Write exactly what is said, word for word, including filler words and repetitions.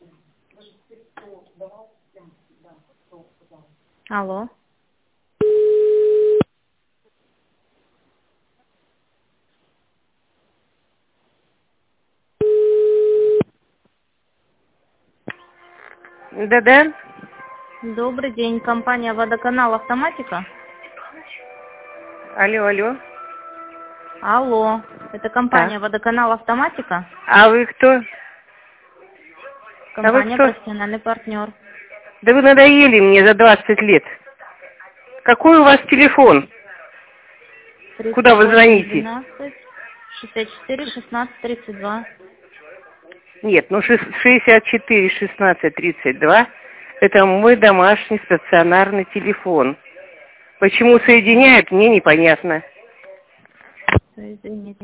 Алло. Да-да. Добрый день, компания «Водоканал Автоматика». Алло, алло. Алло, это компания Да. «Водоканал Автоматика». А вы кто? А вы Компания кто? «Профессиональный партнер». Да вы надоели мне за двадцать лет. Какой у вас телефон? Куда вы тридцать восемь звоните? двенадцать шестьдесят четыре шестнадцать тридцать два. Нет, ну шестьдесят четыре шестнадцать тридцать два это мой домашний стационарный телефон. Почему соединяют, мне непонятно. Извините.